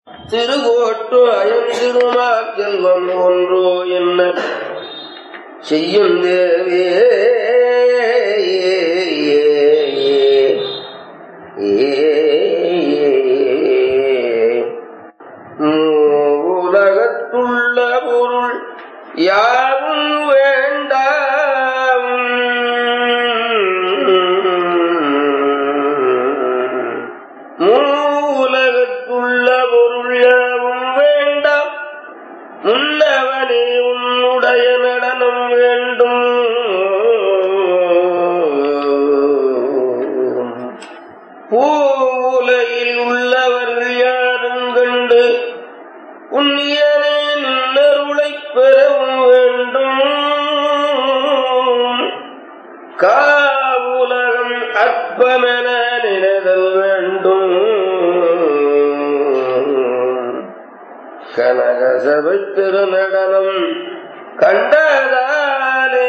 திருகோட்டு அயந்திருமா செல்வம் ஒன்றோ என்ன செய்யும் தேவே உலகத்துள்ள பொருள் யாவும் வேண்டாம் உலகத்துள்ள பொருள் யாவும் வேண்டாம் முன்னவனே உன்னுடைய நடனம் வேண்டும் பூவுலகில் உள்ளவர்கள் யாரும் கண்டு புண்ணியனே நின்னருளைப் பெறவும் வேண்டும் காவுலகம் அற்பமென நினைதல் வேண்டும் கனகசபை திருநடனம் கண்டதாலே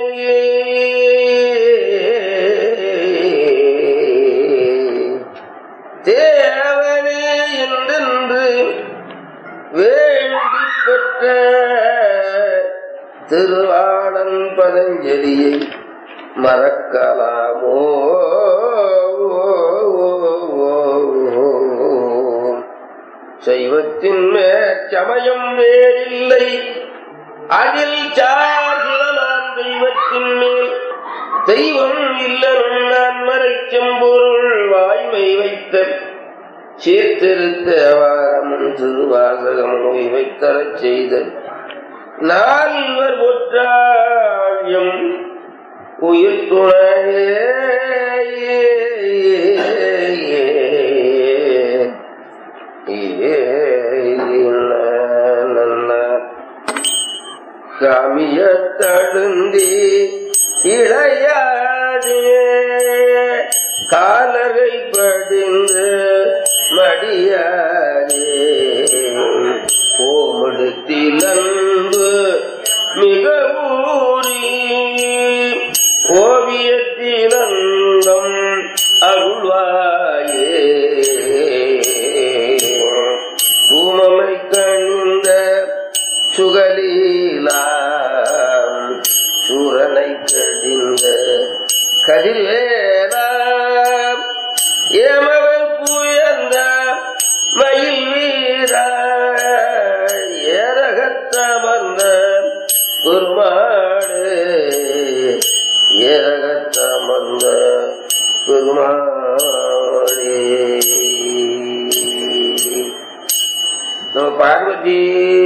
தேவனே என்றென்று வேண்டி பெற்ற திருவாளன் பதஞ்சலியை மறக்கலாமோ? சைவத்தின் மேற்சமயம் வேறில்லை அதில் சார்ந்தனான் தெய்வத்தின் மேல் தெய்வம் இல்லனும் நான் மறைச்செம்பொருள் வாய்மை வைத்த சீர்திருத்தவாரமும் திருவாசகமும் இவை தரச் செய்த நால்வர் ஒற்றாயம் உயிர் துணையே காமிய தழுந்தி இளையாதே காலரை படிந்து மடியாதே ஓமுடுத்திலன்பு மிக ஊறி ஓவியத்திலந்தம் அருள்வாயே பூமமை கண்ட சுகலீலா சூரனை கடிந்த கதிர்வேலா ஏமவன் புயந்த மயில் வீரா ஏரகத்தமர்ந்த பெருமாடு ஏரகத்தமர்ந்த பெருமாடு பார்வதி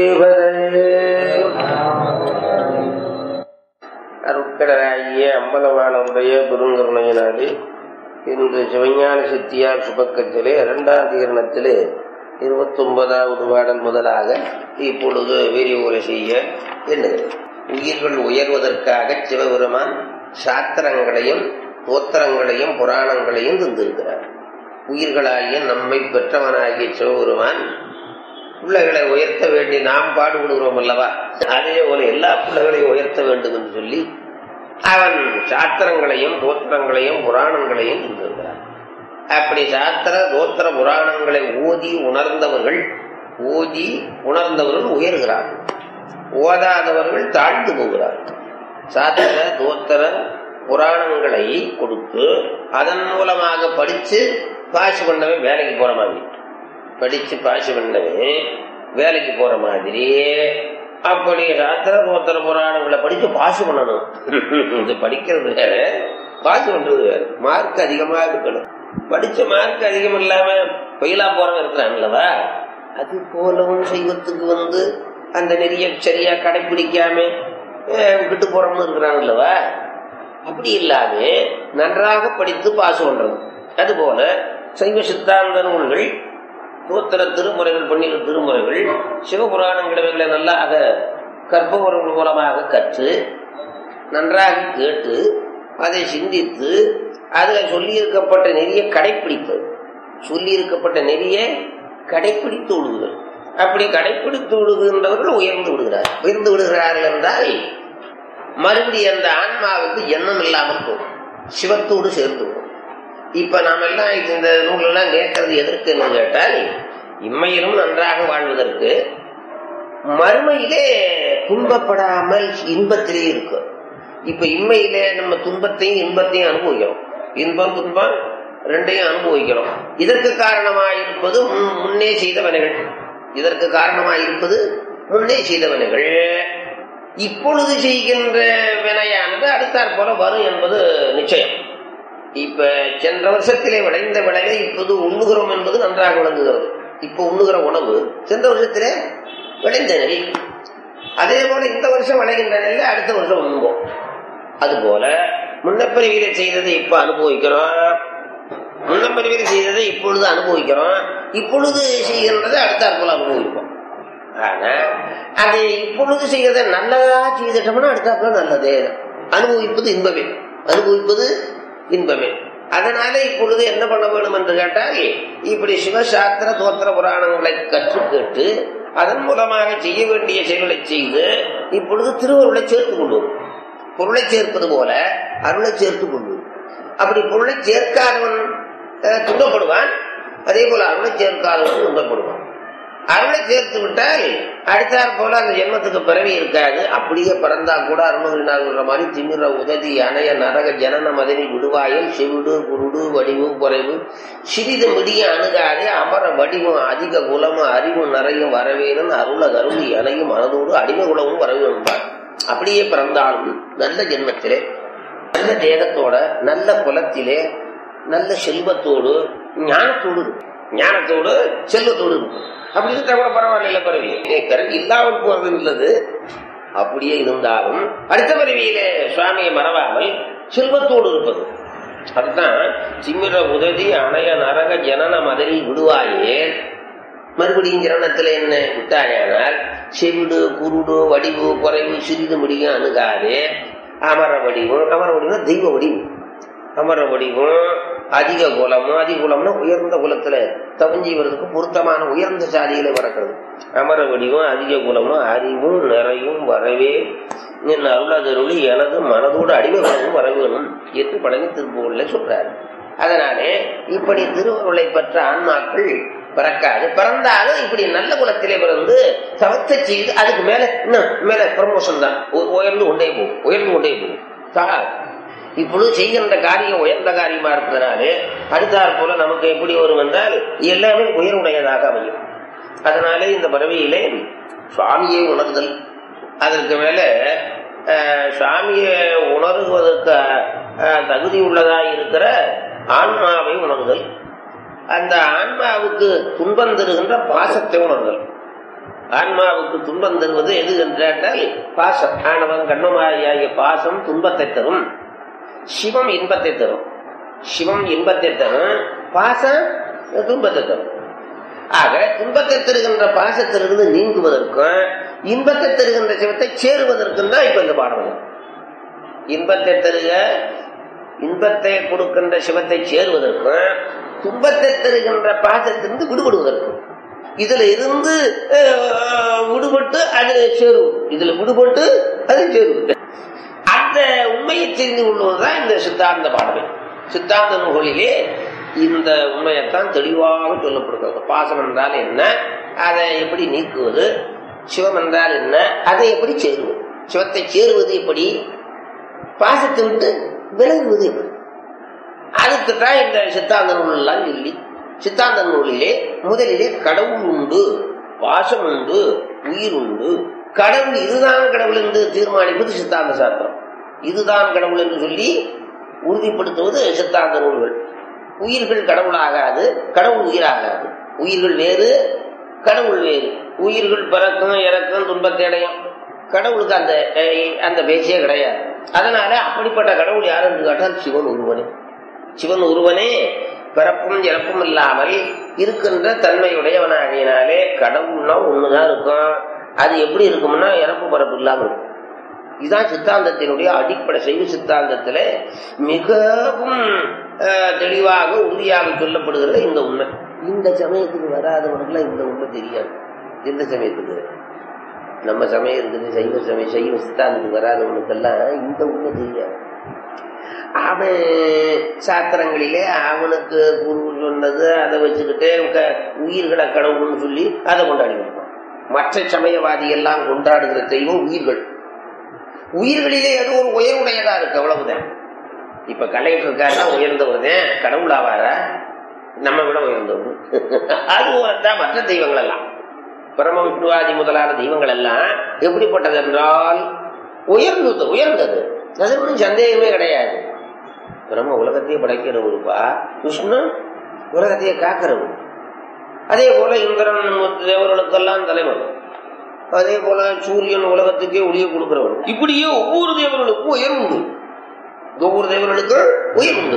அருட்கடலாகிய அம்பலவானுடைய பெருங்கருணையினாலே இன்று சிவஞான சித்தியார் சுபக்கத்திலே 2ஆம் அதிகரணத்திலே 29வது பாடல் முதலாக இப்பொழுது விரிவுரை செய்ய எண்ணுகிறேன். உயிர்கள் உயர்வதற்காக சிவபெருமான் சாத்திரங்களையும் தோத்திரங்களையும் புராணங்களையும் தந்திருக்கிறார். உயிர்களாகிய நம்மை பெற்றவனாகிய சிவபெருமான் பிள்ளைகளை உயர்த்த வேண்டி நாம் பாடுபடுகிறோம் அல்லவா, அதே போல எல்லா பிள்ளைகளையும் உயர்த்த வேண்டும் என்று சொல்லி அவன் சாத்திரங்களையும் தோத்திரங்களையும் புராணங்களையும் தந்திருக்கிறான். அப்படி சாத்திர தோத்திர புராணங்களை ஓதி உணர்ந்தவர்கள் உயர்கிறார்கள், ஓதாதவர்கள் தாழ்ந்து போகிறார்கள். சாத்திர தோத்திர புராணங்களை கொடுத்து அதன் மூலமாக படிச்சு பாசு பண்ணவே வேலைக்கு போற மாதிரி, படிச்சு பாசு பண்ணவே வேலைக்கு போற மாதிரி அப்படி சாத்திர தோத்திர புராணங்களை படிச்சு பாசு பண்ணணும். இது படிக்கிறது வேற, பாசு பண்றது வேற. மார்க் அதிகமா இருக்கணும். படிச்ச மார்க் அதிகம் இல்லாம பயிலா போறவன் இருக்கிறான்லவா, அது போலவும் சைவத்துக்கு அந்த நெறிய சரியா கடைபிடிக்காம விட்டு போறவங்க இருக்கிறான்லவா. அப்படி இல்லாம நன்றாக படித்து பாசு பண்றது. அதுபோல சைவ சித்தாந்த நூல்கள், தோத்திர திருமுறைகள், 12 திருமுறைகள், சிவபுராணங்களை நல்லாக கற்பவர்கள் மூலமாக கற்று நன்றாக கேட்டு அதை சிந்தித்து அதில் சொல்லியிருக்கப்பட்ட நெறிய கடைப்பிடிப்பது, சொல்லியிருக்கப்பட்ட நெறிய கடைப்பிடித்து விடுகிறது. அப்படி கடைப்பிடித்து விடுகின்றவர்கள் உயர்ந்து விடுகிறார்கள் என்றால் மறுபடியும் அந்த ஆன்மாவுக்கு எண்ணம் இல்லாமல் போகும், சிவத்தோடு சேர்ந்து விடும். இப்ப நாம எல்லாம் இந்த நூலெல்லாம் கேட்கறது எதற்குன்னு கேட்டால், இம்மையிலும் நன்றாக வாழ்வதற்கு மறுமையிலே துன்பப்படாமல் இன்பத்திலே இருக்கும். இப்ப இம்மையிலே நம்ம துன்பத்தையும் இன்பத்தையும் அனுபவிக்கிறோம். இன்பம் துன்பம் ரெண்டையும் அனுபவிக்கிறோம். இதற்கு காரணமாயிருப்பது முன்னே செய்தவனைகள். இதற்கு காரணமாயிருப்பது முன்னே செய்தவனைகள். இப்பொழுது செய்கின்ற வினையானது அடுத்தாற் போல வரும் என்பது நிச்சயம். இப்ப சென்ற வருஷத்திலே விளைந்த விளைவை இப்போது உண்ணுகிறோம் என்பது நன்றாக விளங்குகிறது. இப்ப உண்ணுகிற உணவு சென்ற வருஷத்திலே விளைந்த நெல். அதே போல இந்த வருஷம் விளைகின்ற நெல்லை அடுத்த வருஷம் உண்போம். அதுபோல முன்னப்பிரிவில செய்ததை இப்ப அனுபவிக்கிறோம். முன்னப்பிரிவில செய்ததை இப்பொழுது அனுபவிக்கிறோம். இப்பொழுது செய்கின்றதை அடுத்தாற் போல அனுபவிப்போம். ஆனா அதை இப்பொழுது செய்யறதை நல்லதா செய்துட்டோம்னா அடுத்தாப்புல நல்லதே. அனுபவிப்பது இன்பமே. அனுபவிப்பது இன்பமே. அதனால இப்பொழுது என்ன பண்ண வேண்டும் என்று கேட்டால், இப்படி சிவசாஸ்திர தோத்திர புராணங்களை கற்று கேட்டு அதன் மூலமாக செய்ய வேண்டிய செயல்களை செய்து இப்பொழுது திருவருளை சேர்த்துக் கொள்வோம். பொருளை சேர்ப்பது போல அருளை சேர்த்துக் கொள்வோம். அப்படி பொருளை சேர்க்காதவன் துன்பப்படுவான். அதே போல அருளை சேர்க்காதவன் துன்பப்படுவான். அருளை சேர்த்து விட்டால் அடுத்தாற் போல அந்த ஜென்மத்துக்கு பிறவி இருக்காது. அப்படியே பிறந்தா கூட அருணகிரிநாதர் மாதிரி திமிர உதவி அணைய நரக ஜனன மதனி விடுவாயில் செவிடு குருடு வடிவு குறைவு சிறிது முடிய அணுகாதே அமர வடிவம் அதிக குலமும் அறிவும் நிறையும் வரவேறும் அருள கருளி அணையும் மனதோடு அடிமை குலமும் வரவேற்பார். அப்படியே பிறந்தாலும் நல்ல ஜென்மத்திலே நல்ல தேகத்தோட நல்ல குலத்திலே நல்ல செல்வத்தோடு ஞானத்தோடு செல்வத்தோடு இருக்கும். அப்படி இருந்தா கூட பரவாயில்ல. பிறவி இல்லாமல் போறது இல்லது. அப்படியே இருந்தாலும் அடுத்த பிறவியிலே சுவாமியை மறவாமல் செல்வத்தோடு இருப்பது. அதுதான் சிம்மிர உதவி அணைய நரக ஜனன மதனி விடுவாயே. மறுபடியும் ஜனனத்துல என்ன விட்டாயானால் செவிடு குருடு வடிவு குறைவு சிறிது முடியும் அணுகாதே அமர வடிவம் தெய்வ வடிவம். அமர வடிவம் அதிக குலமும். அதிக குலம்னா உயர்ந்த குலத்துல தவஞ்சீவர்களுக்கு பொருத்தமான உயர்ந்த சாதிகளை வரக்கிறது. அமர வடிவம் அதிக குலமும் அறிவும் நிறையும் வரவே என் அருளதருளி எனது மனதோடு அடிமை குலமும் வரவேணும் என்று பழனி திருப்பூர்ல சொல்றாரு. அதனாலே இப்படி திருவருளை பெற்ற ஆன்மாக்கள் பிறக்காது. பிறந்தாலும் இப்படி நல்ல குலத்திலே பிறந்து தவத்தை செய்து அதுக்கு மேல இன்னும் மேல ப்ரமோஷன் தான். உயர்ந்து கொண்டே போகும். இப்பொழுது செய்கின்ற காரியம் உயர்ந்த காரியமா இருப்பதனாலே அடுத்தாற் போல நமக்கு எப்படி வரும் என்றால் எல்லாமே உயர்வுடையதாக அமையும். அதனாலே இந்த பறவையிலே சுவாமியை உணர்தல், அதற்கு மேல சுவாமியை உணர்வதற்கு தகுதி உள்ளதாக இருக்கிற ஆன்மாவை உணர்தல், அந்த ஆன்மாவுக்கு துன்பம் தருகின்ற பாசத்தை உணர்தல். ஆன்மாவுக்கு துன்பம் தருவது எது என்றால் பாசம். ஆனவன் கண்மமாகிய பாசம் துன்பத்தை தரும், சிவம் இன்பத்தை தரும். சிவம் இன்பத்தை தரும், பாசம் துன்பத்தை தரும். ஆக துன்பத்தை தருகின்ற பாசத்திலிருந்து நீங்குவதற்கும் இன்பத்தை தருகின்ற சிவத்தை சேருவதற்கும் தான் இப்ப இந்த பாடம். இன்பத்தை தருக இன்பத்தை கொடுக்கின்ற சிவத்தை சேருவதற்கும் துன்பத்தை தருகின்ற பாசத்திலிருந்து விடுபடுவதற்கும். இதுல இருந்து விடுபட்டு அது சேரும், இதுல விடுபட்டு அது சேரும். அந்த உண்மையை தெரிந்து கொள்வதுதான் இந்த சித்தாந்த பாடமே. சித்தாந்த நூல்களிலே இந்த உண்மையைத்தான் தெளிவாக சொல்லப்படுகிறது. பாசம் என்றால் என்ன, அதை எப்படி நீக்குவது, சிவம் என்றால் என்ன, அதை எப்படி சேருவது, சிவத்தை சேருவது எப்படி, பாசத்தை விட்டு விலகுவது எப்படி, அதுக்குத்தான் இந்த சித்தாந்த நூல் எல்லாம் சொல்லி. சித்தாந்த நூலிலே முதலிலே கடவுள் உண்டு, பாசம் உண்டு, உயிர் உண்டு. கடவுள் இதுதான் கடவுள் என்று தீர்மானிப்பது சித்தாந்த சாஸ்திரம். இதுதான் கடவுள் என்று சொல்லி உறுதிப்படுத்துவது சித்தாந்த நூல்கள். உயிர்கள் கடவுளாகாது, கடவுள் உயிராகாது. உயிர்கள் வேறு, கடவுள் வேறு. உயிர்கள் பிறக்கும் இறக்கும் துன்பத்தை அடையும், கடவுளுக்கு அந்த அந்த பேச்சே கிடையாது. அதனால அப்படிப்பட்ட கடவுள் யார் என்று கேட்டால் சிவன் ஒருவனே. சிவன் ஒருவனே பிறப்பும் இறப்பும் இல்லாமல் இருக்கின்ற தன்மையுடையவனாகினாலே கடவுள்னா ஒண்ணுதான் இருக்கும். அது எப்படி இருக்கும்னா இறப்பு பிறப்பு இல்லாமல் இருக்கும். இதுதான் சித்தாந்தத்தினுடைய அடிப்படை. சைவ சித்தாந்தத்துல மிகவும் தெளிவாக உறுதியாக சொல்லப்படுகிறது இந்த உண்மை. இந்த சமயத்துக்கு வராதவனுக்குலாம் இந்த உண்மை தெரியாது. எந்த சமயத்துக்கு நம்ம சமயம் இருக்குது, சைவ சித்தாந்தத்துக்கு வராதவனுக்கெல்லாம் இந்த உண்மை தெரியாது. அவன் சாஸ்திரங்களிலே அவனுக்கு குரு சொன்னது அதை வச்சுக்கிட்டே உயிர்களை கடவுள்னு சொல்லி அதை கொண்டாடி கொடுப்பான். மற்ற சமயவாதி எல்லாம் கொண்டாடுகிற தெய்வம் உயிர்கள். உயிர்களிலே அது ஒரு உயர்வுடையதா இருக்கு, அவ்வளவுதான். இப்ப கலெக்டர் இருக்காருன்னா உயர்ந்தவர்தான், கடவுள் ஆவாரா? நம்ம விட உயர்ந்தவர். அதுதான் மற்ற தெய்வங்கள் எல்லாம். பிரம்ம விஷ்ணுவாதி முதலான தெய்வங்கள் எல்லாம் எப்படிப்பட்டது என்றால் உயர்ந்தது. அது ஒன்றும் சந்தேகமே கிடையாது. பிரம்ம உலகத்தையே படைக்கிறவருப்பா, விஷ்ணு உலகத்தையே காக்கிறவர். அதே போல இந்திரன் தேவர்களுக்கெல்லாம் தலைவன். அதே போல சூரியன் உலகத்துக்கே ஒளியை கொடுக்கிறவன். இப்படியே ஒவ்வொரு தேவர்களுக்கும் உயர் உண்டு. ஒவ்வொரு தேவர்களுக்கு உயிர் உண்டு.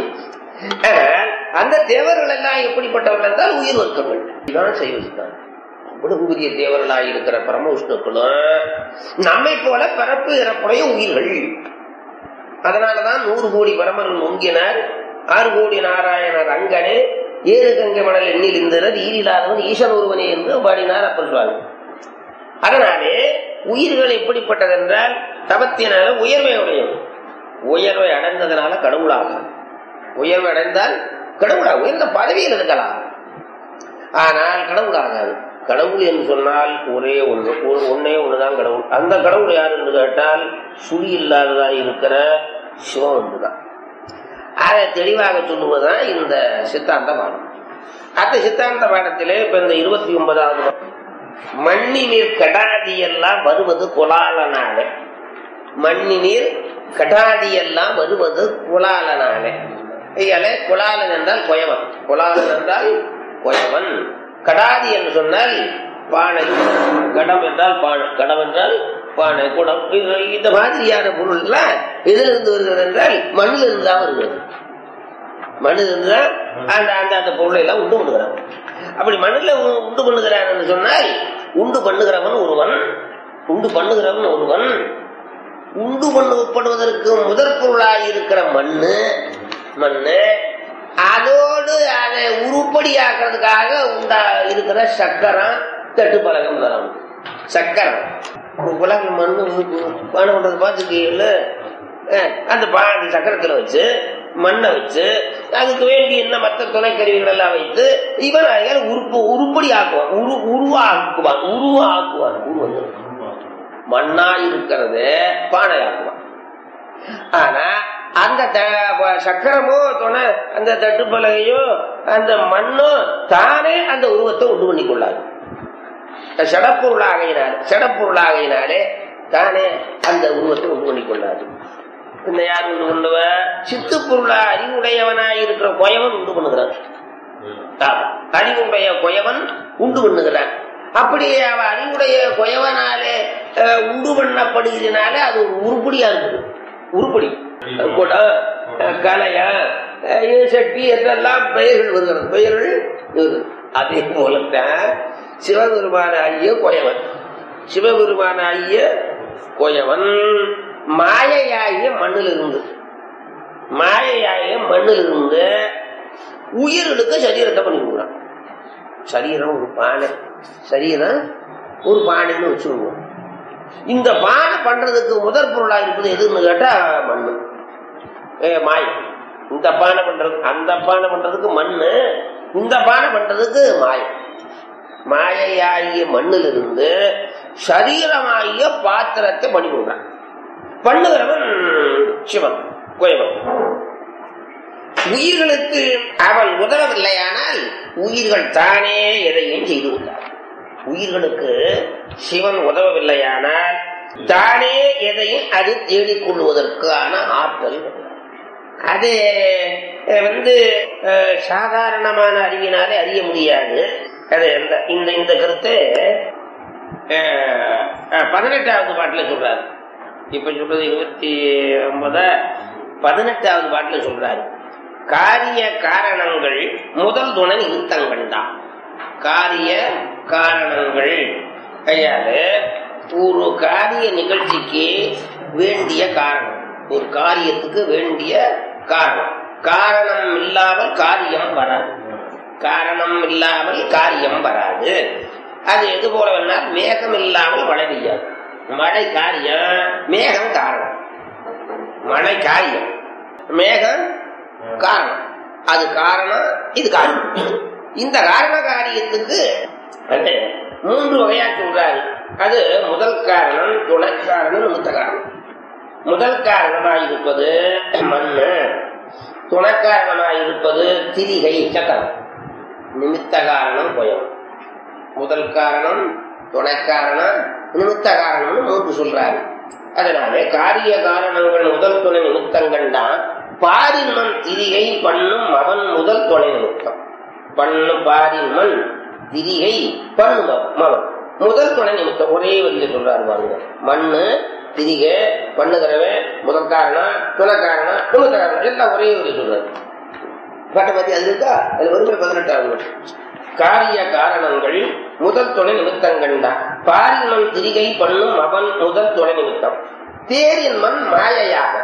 அந்த தேவர்கள் எல்லாம் எப்படிப்பட்டவர்கள் என்றால் உயிர் வர்க்கங்கள் இதான் செய்வதுதான். அவ்வளவு பெரிய தேவர்களாக இருக்கிற பரம விஷ்ணுக்களும் நம்மை போல பிறப்பு இறப்புடைய உயிர்கள். அதனாலதான் 100 கோடி பரமர்கள் முங்கினார், 6 கோடி நாராயணர் அங்கனே, 7 கங்கை மணல் எண்ணில் இருந்தனர், ஈரில்லாதவன் ஈசன் ஒருவனே என்று பாடினார் அப்பர் சுவாமி. அதனாலே உயிர்கள் எப்படிப்பட்டது என்றால் தவத்தினால உயர்வை உடையது. உயர்வை அடைந்ததனால கடவுளாக, உயர்வை அடைந்தால் கடவுளாக உயர்ந்த பதவியில் இருக்கலாம், ஆனால் கடவுளாகாது. கடவுள் என்று சொன்னால் ஒரே ஒன்னே ஒண்ணுதான் கடவுள். அந்த கடவுள் யார் என்று கேட்டால் சுழி இல்லாததா இருக்கிற சிவம் ஒன்றுதான். அதை தெளிவாக சொல்லுவதுதான் இந்த சித்தாந்த பாடம். அந்த சித்தாந்த பாடத்திலே இப்ப இந்த 29வது மண்ணி நீர் கடாதி எல்லாம் வருவது குலாலனாலே. மண்ணி நீர் கடாதி எல்லாம் வருவது குலாலனாலே. குலாலன் என்றால் கொயவன், குலாலன் என்றால் கொயவன். கடாதி என்று சொன்னால் பானை, கடம் என்றால் பானை, கடம் என்றால் பானை, குடம். இந்த மாதிரியான பொருள் எல்லாம் எதிலிருந்து வருகிறது என்றால் மண்ணில் இருந்துதான் வருகிறது. மண்ணில் இருந்துதான் அந்த பொருளை எல்லாம் உண்டு பண்ணுகிறான். அப்படி மண்ணில் உண்டு பண்ணுகிறான் என்று சொன்னால் உண்டு பண்ணுகிறவன் ஒருவன், உண்டு பண்ணுகிறவன் ஒருவன். உண்டு பண்ணப்படுவதற்கு முதற் பொருளாக இருக்கிற மண்ணு, அதோடு அதை உருப்படியாக்குறதுக்காக உண்டா இருக்கிற சக்கரம், தட்டு பலகம் தரம். சக்கரம் உலகம் மண்ணு பானை பண்றது பார்த்துக்கீங்கல்ல, அந்த சக்கரத்துல வச்சு மண்ணை வச்சு அதுக்கு வேண்டிய என்ன மற்ற துணைக்கருவிகள் எல்லாம் வைத்து இவன் உருப்படி ஆக்குவான், உருவாக்குவான். மண்ணா இருக்கிறத பானை ஆக்குவான். ஆனா அந்த சக்கரமோ துணை அந்த தட்டு பலகையோ அந்த மண்ணோ தானே அந்த உருவத்தை உண்டு பண்ணி கொள்ளாது. செடப்பொருளாகையினாலே தானே அந்த உருவத்தை உண்டு பண்ணி கொள்ளாது. இந்த யார் உண்டு பண்ணுவ? சித்து பொருளா அறிவுடையவனாய் இருக்கிற கொயவன் உண்டு பண்ணுகிறான். அறிவுடைய கொயவன் உண்டு பண்ணுகிறான். அப்படி அவ அறிவுடைய கொயவனாலே உண்டு பண்ணப்படுகிறதுனால அது ஒரு உருப்படியா இருக்குது. உருப்படி குடம், கலையா, சட்டி என்றெல்லாம் பெயர்கள் வருகிறது, பெயர்கள். அதே போலத்தான் சிவபெருமான ஐய கொயவன், சிவபெருமான ஐய கொயவன் மாயையாகிய மண்ணிலிருந்து உயிர்களுக்கு சரீரத்தை பண்ணி கொடுக்குறான். சரீரம் ஒரு பானை, சரீரம் ஒரு பானைன்னு வச்சுருவோம். இந்த பானை பண்றதுக்கு முதற் பொருளா இருப்பது எதுன்னு கேட்டா மண்ணு, மாய். இந்த பானை பண்றது, அந்த பானை பண்றதுக்கு மண்ணு, இந்த பானை பண்றதுக்கு மாய். மாயையாகிய மண்ணிலிருந்து சரீரமாகிய பாத்திரத்தை பண்ணி கொடுக்குறான். பண்ணுகிறவன் சிவன், கோயவன். உயிர்களுக்கு அவன் உதவவில்லையானால் உயிர்கள் தானே எதையும் செய்து கொண்டார். உயிர்களுக்கு சிவன் உதவவில்லையானால் தானே எதையும் அது தேடிக்கொள்வதற்கான ஆற்றல். அது சாதாரணமான அறிவினாலே அறிய முடியாது. அது இந்த கருத்து 18வது பாட்டில் சொல்றாரு. இப்ப சொல்றது 29, 18வது பாட்டில் சொல்றாரு. காரிய காரணங்கள் முதல் துணை இருத்தங்கண்டான். காரிய காரணங்கள் கையால ஒரு காரிய நிகழ்ச்சிக்கு வேண்டிய காரணம், ஒரு காரியத்துக்கு வேண்டிய காரணம். காரணம் இல்லாமல் காரியம் வராது, காரணம் இல்லாமல் காரியம் வராது. அது எது போல வேணால் மேகம் இல்லாமல் மழை பெய்யாது. மழை காரியம், மேகம் காரணம். மழை காரியம், மேகம் காரணம், அது காரணம், இது காரணம். இந்த காரண காரியத்துக்கு 3 வகையா சொல்றாரு. அது முதல் காரணம், துணை காரணம், நிமித்த காரணம். முதல் காரணமாயிருப்பது மண்ணு, துணை காரணமாயிருப்பது திரிகை சக்கரம், நிமித்த காரணம் புயம். முதல் காரணம், துணை காரணம், நிமித்த காரணம்னு 3 சொல்றாரு. அதனால காரிய காரணங்கள் முதல் துணை நிமித்தங்கள் தான். பாரின் மண் திரிகை பண்ணும் அவன் முதல் துணை நிமித்தம். பண்ணு பாரின் மண் திரிகை பண்ணும் மவன் முதல் துணை நிமித்தம். ஒரே வழியில சொல்றாரு பாருங்க. மண்ணு திரிகை பண்ணுகிறவன் முதல் காரணம், துணை காரணம், நிமித்த காரணம் எல்லாம் ஒரே வழியில் சொல்றாரு. பாட்டை பத்தி அது இருக்கா? அது வறுமை 18 காரிய காரணங்கள் முதல் துணை நிமித்தங்கள் தான். பாரின் மண் திரிகை பண்ணும் அவன் முதல் துணை நிமித்தம். தேரின் மண் மாயையாக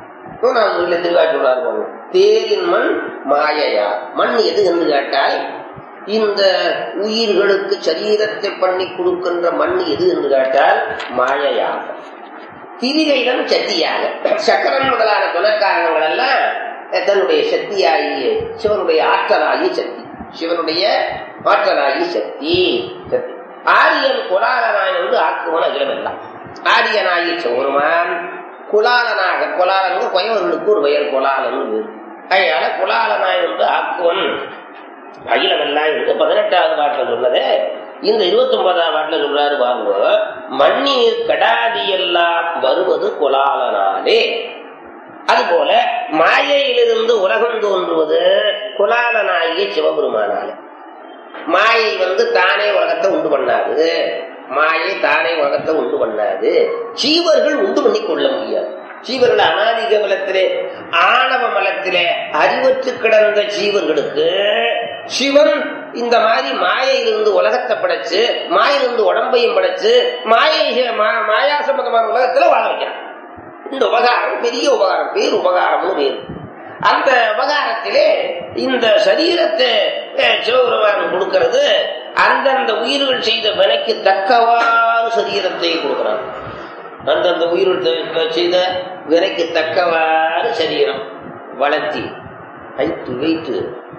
சொல்றாரு. தேரின் மண் மாயையா. மண் எது என்று கேட்டால் இந்த உயிர்களுக்கு சரீரத்தை பண்ணி கொடுக்கின்ற மண் எது என்று கேட்டால் மாயையாக. திரிகைடன் சக்தியாக. சக்கரன் முதலான துணக்காரணங்கள் எல்லாம் தன்னுடைய சக்தியாகிய சிவனுடைய ஆற்றலாகிய சக்தி, சிவனுடைய ஆற்றலாகிய சக்தி. ஆரியன் குலாலனாய் வந்து ஆக்குவன் அகிலம் எல்லாம். ஆரியனாகிய சிவருமான் குலாலனாக, குலாலனுக்கு குயவர்களுக்கு ஒரு பெயர் குலாலன். அதனால குலாலனாய் வந்து ஆக்குவன் அகிலம் எல்லாம் இருக்கு. 18வது பாட்டில் சொன்னது. இந்த 29வது பாட்டில் சொல்றாரு பாருங்க. மண்ணீர் கடாதி எல்லாம் வருவது குலாலனாலே. அதுபோல மாயையிலிருந்து உலகம் தோன்றுவது குலாலனாகிய சிவபெருமானாலே. மாயை வந்து தானே உலகத்தை உண்டு பண்ணாது. மாயை தானே உலகத்தை உண்டு பண்ணாது. ஜீவர்கள் உண்டு பண்ணி கொள்ள முடியாது. ஜீவர்கள் அநாதிக மலத்திலே, ஆணவ மலத்திலே அறிவற்று கிடந்த ஜீவர்களுக்கு சிவன் இந்த மாதிரி மாயையிலிருந்து உலகத்தை படைச்சு, மாயிலிருந்து உடம்பையும் படைச்சு, மாயா சம்பந்தமான உலகத்துல வாழ வைக்கிறான். இந்த உபகாரம் பெரிய உபகாரம், பேர் உபகாரம்னு பேர். அந்த உபகாரத்திலே இந்த சரீரத்தை சிவபெருமான் கொடுக்கிறது. அந்தந்த உயிர்கள் செய்த வினைக்கு தக்கவாறு சரீரத்தை கொடுக்கிறான். அந்தந்த உயிர்கள் செய்த வினைக்கு தக்கவாறு சரீரம் வளர்த்தி ஐத்து வைத்து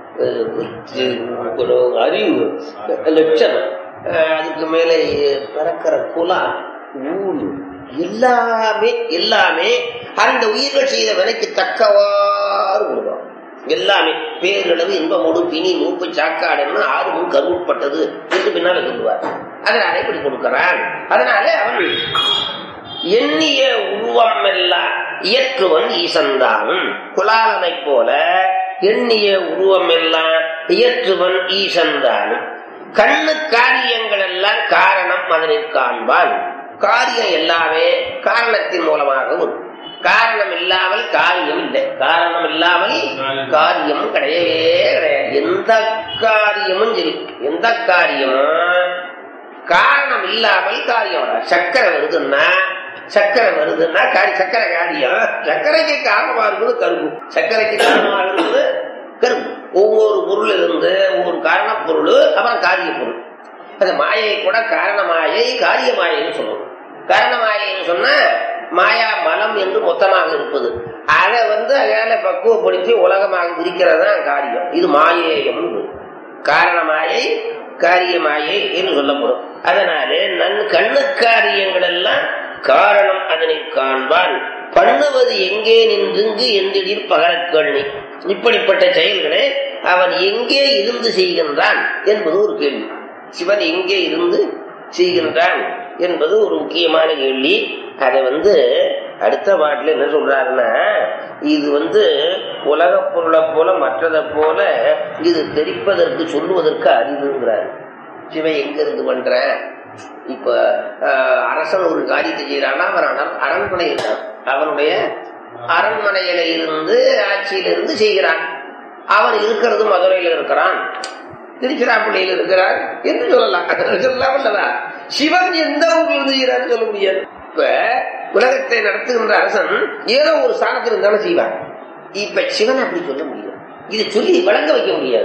அறிவு லட்சணம், அதுக்கு மேலே பறக்கிற குலா ஊழ் எல்லாமே அந்த உயிர்கள் செய்த வினைக்கு தக்கவாறு கொடுக்கும். எல்லாமே பேரளவு இன்பமோடு பிணி மூப்பு சாக்காடுன்னு 6 முன் கருவுட்பட்டது என்று பின்னால சொல்லுவார். அதனால இப்படி கொடுக்கிறான். அதனால அவன் எண்ணிய உருவம் எல்லாம் இயற்றுவன் ஈசன்தானும். குலாலனை போல எண்ணிய உருவம் எல்லாம் இயற்றுவன் ஈசன்தானும். கண்ணு காரியங்கள் எல்லாம் காரணம் அதனை காண்பான். காரியம் எல்லாமே காரணத்தின் மூலமாக வரும். காரணம் இல்லாமல் காரியம் இல்லை. காரணம் இல்லாமல் காரியமும் கிடையவே கிடையாது. எந்த காரியமும் சரி, எந்த காரியமும் காரணம் இல்லாமல் காரியம் வராது. சக்கரை வருதுன்னா சக்கரை காரியம். சக்கரைக்கு காரணமா இருக்குது கரும்பு. சக்கரைக்கு காரணமாக இருக்குது கரும்பு. ஒவ்வொரு பொருள் இருந்து ஒவ்வொரு காரண பொருள், அப்புறம் காரிய பொருள். அது மாயை கூட காரணமாயை காரிய மாயைன்னு சொல்லணும். காரணமாயைன்னு சொன்னா மாயா மலம் என்று மொத்தமாக இருப்பது. அதை அதனால பக்குவப்படுத்தி உலகமாக இருக்கிறதான் காரியம். இது மாயேயம். காரணமாயை காரியமாயை என்று சொல்லப்படும். அதனாலே கண்ணு காரியங்கள் எல்லாம் காரணம் அதனை காண்பான். பண்ணுவது எங்கே நின்றுங்கு எந்திரில் பகரக்கண்ணி. இப்படிப்பட்ட செயல்களை அவன் எங்கே இருந்து செய்கின்றான் என்பது ஒரு கேள்வி. சிவன் எங்கே இருந்து செய்கின்றான் என்பது ஒரு முக்கியமான கேள்வி. அதை அடுத்த பாட்டில் என்ன சொல்றாருன்னா, இது உலக பொருளை போல மற்றதை போல இது தெரிப்பதற்கு சொல்லுவதற்கு அறிவுங்கிறாரு. சிவன் எங்க இருந்து பண்ற? இப்ப அரசன் ஒரு காரியத்தை செய்யறான்னா அவன் அரண்மனை இருக்கான். அவனுடைய அரண்மனையில இருந்து ஆட்சியிலிருந்து செய்கிறான். அவன் இருக்கிறது மதுரையில இருக்கிறான், திருச்சிராப்பள்ளியில் இருக்கிறார் என்று சொல்லலாம். சிவன் எந்த ஊரில் செய்யறான்னு சொல்ல முடியாது. இப்ப உலகத்தை நடத்துகின்ற அரசன் ஏதோ ஒரு ஸ்தானத்தில் இருந்தாலும் செய்வான். இப்ப சிவன் அப்படி சொல்ல முடியும். இது சொல்லி வழங்க வைக்க முடியாது.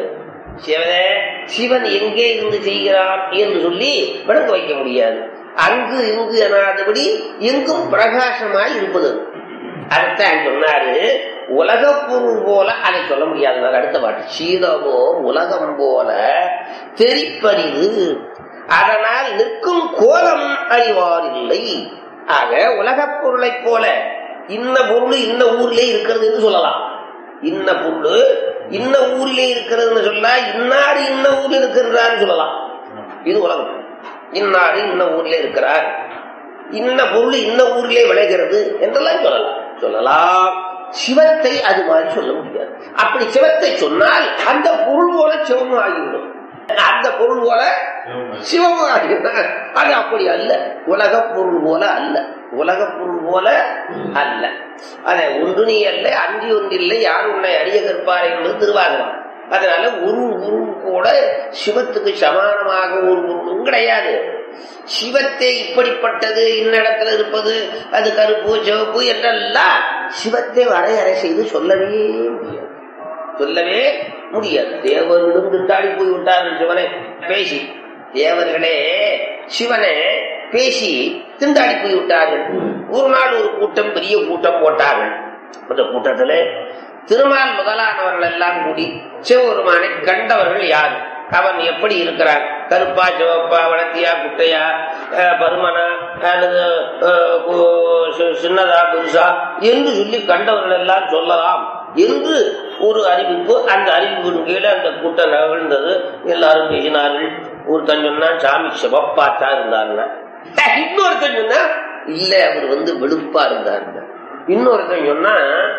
சிவன் எங்கே இருந்து செய்கிறான் என்று சொல்லி விளங்க வைக்க முடியாது. அங்கு இங்கு எனாதபடி எங்கும் பிரகாசமாய் இருப்பது. அதைத்தான் சொன்னாரு. உலகப்பொருள் போல அதை சொல்ல முடியாது. அடுத்த பாட்டு சீலமோ உலகம் போல தெரிப்பறிது அதனால் நிற்கும் கோலம் அறிவார் இல்லை. ஆக உலகப் பொருளை போல இன்ன பொருள் இன்ன ஊர்ல இருக்கிறது என்று சொல்லலாம். இன்ன பொருள் இன்ன ஊரிலே இருக்கிறதுன்னு சொல்ல இன்னாரு இன்ன ஊர்ல இருக்கின்றான்னு சொல்லலாம். இது உலகம். இன்னாரு இன்ன ஊர்ல இருக்கிறார், இன்ன பொருள் இன்ன ஊரிலே விளைகிறது என்றெல்லாம் சொல்லலாம். சிவத்தை அது மாதிரி சொல்ல முடியாது. அப்படி சிவத்தை சொன்னால் அந்த பொருள் போல சிவமும் ஆகிவிடும், அந்த பொருள் போல சிவமும் ஆகிவிடும். அது அப்படி அல்ல, உலகப் பொருள் போல அல்ல, உலகப் பொருள் போல அல்ல. அத ஒன்று நீ அல்ல அன்றி ஒன்றில்லை யார் உன்னை அறிய கற்பார் என்பது திருவாசகம். அதனால ஒரு பொருள் கூட சிவத்துக்கு சமானமாக ஒரு பொருளும் கிடையாது. சிவத்தை இப்படிப்பட்டது இன்னிடத்துல இருப்பது அது கருப்பு சிவப்பு என்றெல்லாம் சிவத்தை வரையறை செய்து சொல்லவே முடியாது, சொல்லவே முடியாது. தேவர்களும் திண்டாடி போய் விட்டார்கள் சிவனை பேசி. தேவர்களே சிவனை பேசி திண்டாடி போய் விட்டார்கள். ஒரு நாள் ஒரு கூட்டம், பெரிய கூட்டம் போட்டார்கள். அந்த கூட்டத்துல திருமால் முதலானவர்கள் எல்லாம் கூடி சிவபெருமானை கண்டவர்கள் யார், அவன் எப்படி இருக்கிறான், கருப்பா சிவப்பா வளர்த்தியா குட்டையா பருமனா அல்லது சின்னதா பெருசா என்று சொல்லி கண்டவர்கள் எல்லாம் சொல்லலாம் என்று ஒரு அறிவிப்பு. அந்த அறிவிப்பின் கீழே அந்த கூட்டம் நகழ்ந்தது. எல்லாரும் பேசினார்கள். ஒருத்தன் சொன்னா சாமி சிவப்பாத்தா இருந்தாருன்னா, இன்னொருத்தன் சொன்னா இல்ல அவர் வெளுப்பா இருந்தாருங்க, இன்னொருத்தன் சொன்னா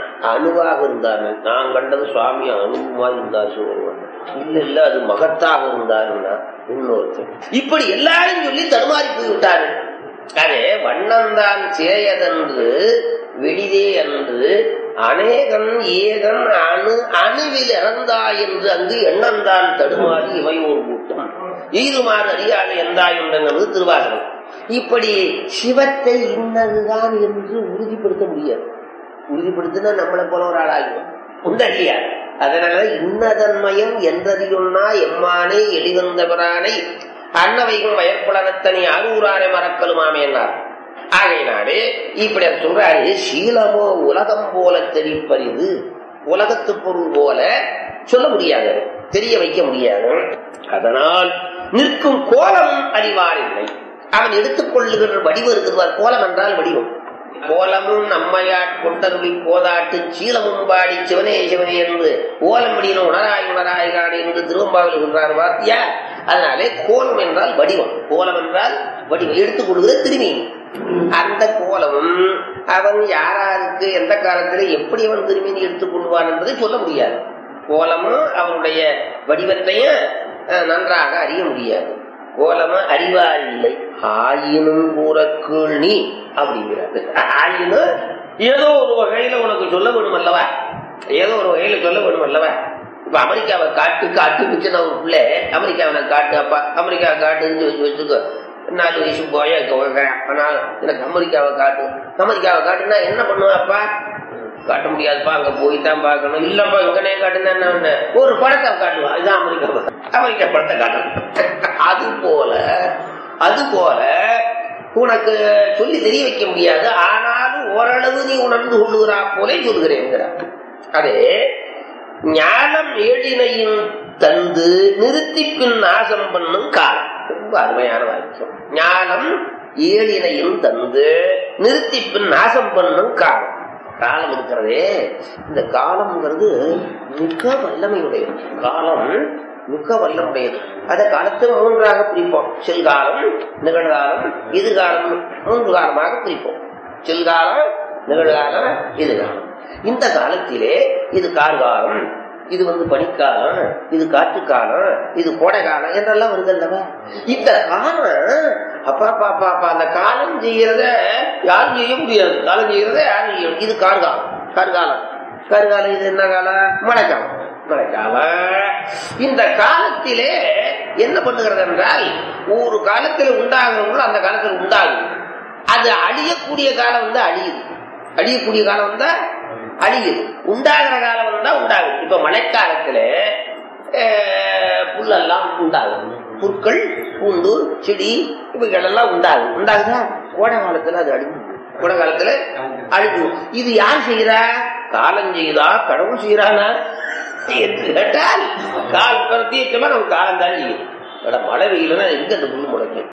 அணுவாக இருந்தாரு, நான் கண்டது சுவாமி அணுவா இருந்தார் சொல்லுவாங்க, இல்ல இல்ல அது மகத்தாக இருந்தாருன்னா இன்னொருத்தன். இப்படி எல்லாரும் சொல்லி தடுமாறி போய் விட்டாரு. அதே வண்ணந்தான் சேயதென்று வெளிதே என்று அநேகன் ஏகன் அணு அணுவில் இறந்தா என்று அங்கு எண்ணந்தான் தடுமாறி இவையோர் கூட்டம் ஈருமாறு அறியாத எந்தாய் என்றது திருவாசகம். இப்படி சிவத்தை இன்னதுதான் என்று உறுதிப்படுத்த முடியாது. உறுதிப்படுத்தினா நம்மளை போல ஒரு ஆளாகும் உண்டறியாது. அதனால இன்னதன்மயம் என்றதியுன்னா எம்மானை எளிவந்தவரானை அன்னவைகும் வயற்புலனத்தனி அரூரானை மறக்கலுமாமே என்னார். ஆகையினாலே இப்படி சொல்றாரு, சீலமோ உலகம் போல தெரிப்பறிது, உலகத்து பொருள் போல சொல்ல முடியாது, தெரிய வைக்க முடியாது. அதனால் நிற்கும் கோலம் அறிவார் இல்லை. அவன் எடுத்துக் கொள்ளுகிற வடிவம் இருக்கிறார். கோலம் என்றால் வடிவம். கோலமும் நம்மையாட் கொண்டருளி போதாட்டு சீலமும் பாடி சிவனே சிவனே என்று ஓலமடியின உணராய் உணராய் காணி என்று திருவம்பாவில் சொல்றார் வாத்தியா. அதனாலே கோலம் என்றால் வடிவம், கோலம் என்றால் வடிவம், எடுத்துக் கொள்கிற திரும்பி. அந்த கோலமும் அவன் யாராருக்கு எந்த காலத்திலே எப்படி அவன் திரும்பி எடுத்துக் கொள்வான் என்பதை சொல்ல முடியாது. கோலமும் அவனுடைய வடிவத்தையும் நன்றாக அறிய முடியாது. கோலமா அறிவார் இல்லை. ஆயினும் கூற கீழ் நீ அப்படிங்கிறாரு. ஆயினும் ஏதோ ஒரு வகையில உனக்கு சொல்ல வேணும் அல்லவா, ஏதோ ஒரு வகையில சொல்ல வேணும் அல்லவா. இப்ப அமெரிக்காவை காட்டு மிச்சம் ஒரு பிள்ளை அமெரிக்காவை காட்டு, அப்பா அமெரிக்காவை காட்டுன்னு வச்சுக்கோ, 4 வயசு போய ஆனால் எனக்கு அமெரிக்காவை காட்டுனா என்ன பண்ணுவேன், அப்பா காட்ட முடியாதுப்பா, அங்க போய்தான் பார்க்கணும். இல்லப்பா இங்கனே காட்டுனா என்ன, ஒரு படத்தை காட்டுவா, இதுதான் அமெரிக்கா படத்தை காட்டணும். அது போல உனக்கு சொல்லி தெரிய வைக்க முடியாது. ஆனாலும் ஓரளவு நீ உணர்ந்து கொள்ளுகிறா போலே சொல்கிறேன். அதே ஞானம் ஏழினையும் தந்து நிறுத்தி பின் நாசம் பண்ணும் காலம். ரொம்ப அருமையான வாக்கியம். ஞானம் ஏழினையும் தந்து நிறுத்தி பின் நாசம் பண்ணும் காலம். காலம் இருக்கிறதே, இந்த காலம்ங்கிறது மிக வல்லமையுடையது. காலம் மிக வல்லமுடையது. அந்த காலத்தை 3ஆக பிரிப்போம். செல்காலம், நிகழ்காலம், எதிர்காலம். 3 காலமாக பிரிப்போம். செல்காலம், நிகழ்காலம், எதிர்காலம். இந்த காலத்திலே இது கார்காலம், இது பனிக்காலம், இது காற்றுக்காலம், இது கோடை காலம் என்றெல்லாம் வருது அல்லவா. இந்த காலம் அப்பா அந்த காலம் செய்யறத யாரும் செய்ய முடியாது. காலம் செய்யறத யாரும் செய்ய. இது கார்காலம். இது என்ன காலம்? மழைக்காலம். இந்த காலத்திலே என்ன பண்ணுகிறது என்றால், ஒரு காலத்தில் உண்டாகிறவங்களும் அந்த காலத்தில் உண்டாகும். அது அழியக்கூடிய காலம் அழியுது, அழியக்கூடிய காலம் அழியுது, உண்டாகிற காலம் உண்டாகும். இப்ப மழைக்காலத்துல புல்லெல்லாம் உண்டாகும், புற்கள் பூண்டு செடி இவைகள் எல்லாம் உண்டாகுதா. கோடை காலத்துல அது அழிவு, கோடை காலத்துல அழிவு. இது யார் செய்யறா? காலம் செய்தா கடவுள் செய்யறானா என்று கேட்டால் கால் பிரத்யேகமா நம்ம காலம் தான் செய்யும். மழை வெயில்னா எங்க அந்த புல்லு முளைக்கும்?